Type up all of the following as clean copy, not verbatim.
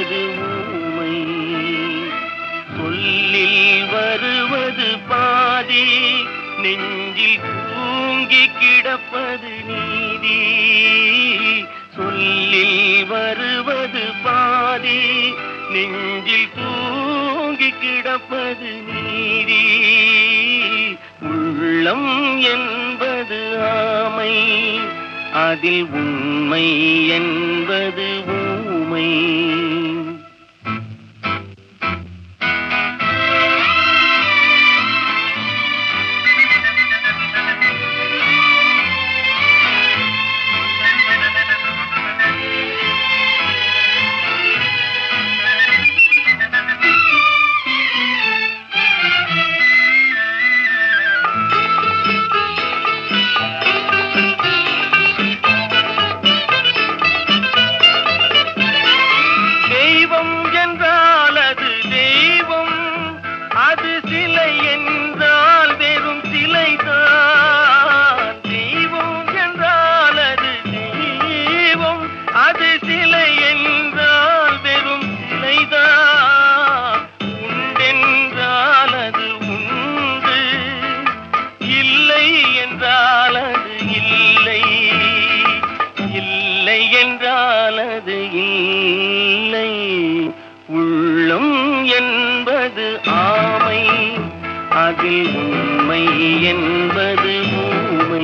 என்பது ஊமை. சொல்லில் வருவது பாதி, நெஞ்சில் தூங்கி கிடப்பது நீதி. சொல்லில் வருவது பாதி, நெஞ்சில் தூங்கி கிடப்பது நீதி. உள்ளம் என்பது ஆமை, அதில் உண்மை என்பது ஊமை. அது சிலை என்றால் வெறும் சிலைதான். தெய்வம் என்றால் அது தெய்வம், அது சிலை என்றால் வெறும் சிலைதான். உண்டென்றால் அது உண்டு, இல்லை என்றால் அது இல்லை, இல்லை என்றால் அது இல்லை. உள்ளம் என்பது ஆமை, அதில் உண்மை என்பது ஊமை.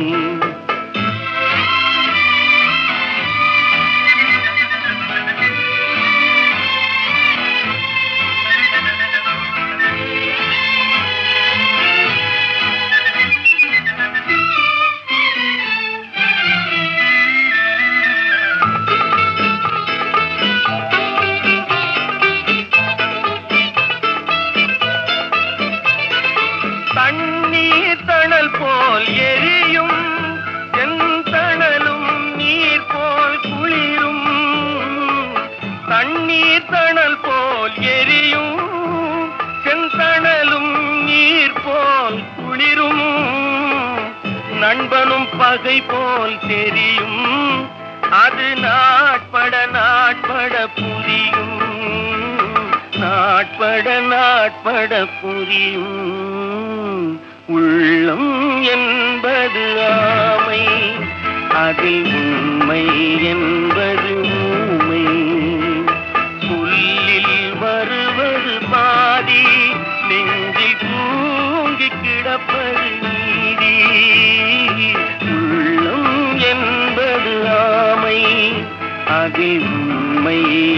தண்ணீர் தணல் போல் எரியும், செந்தணலும் நீர் போல் குளிரும். தண்ணீர் தணல் போல் எரியும், செந்தணலும் நீர் போல் குளிரும். நண்பனும் பகை போல் தெரியும், அது நாட்பட நாட்பட புரியும், நாட்பட நாட்பட புரியும். உள்ளம் என்பது ஆமை, அதில் உண்மை என்பது ஊமை. சொல்லில் வருவது பாதி, நெஞ்சில் தூங்கி கிடப்பது நீதி. உள்ளம் என்பது ஆமை, அதில் உண்மை